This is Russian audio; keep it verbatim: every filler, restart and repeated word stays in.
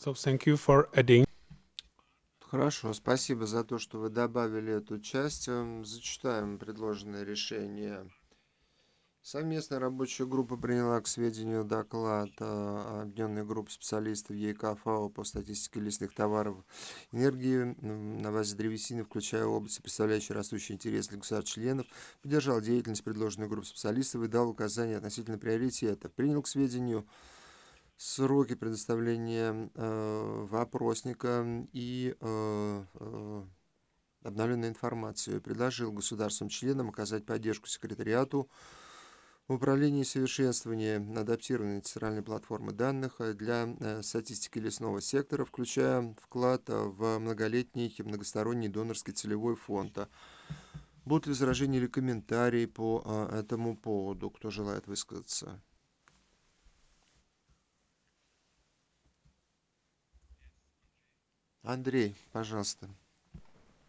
So thank you for adding. Хорошо, спасибо за то, что вы добавили эту часть. Эм, Зачитаем предложенное решение. Совместная рабочая группа приняла к сведению доклад э, Объединенной группы специалистов ЕКФАО по статистике лесных товаров энергии м, на базе древесины, включая области, представляющие растущий интерес для государств-членов, поддержал деятельность предложенной группы специалистов и дал указания относительно приоритета. Принял к сведению сроки предоставления э, вопросника и э, э, обновленную информацию. Предложил государствам-членам оказать поддержку секретариату в управлении совершенствования адаптированной центральной платформы данных э, для э, статистики лесного сектора, включая вклад э, в многолетний многосторонний донорский целевой фонд. А Будут ли возражения или комментарии по э, этому поводу? Кто желает высказаться? Андрей, пожалуйста.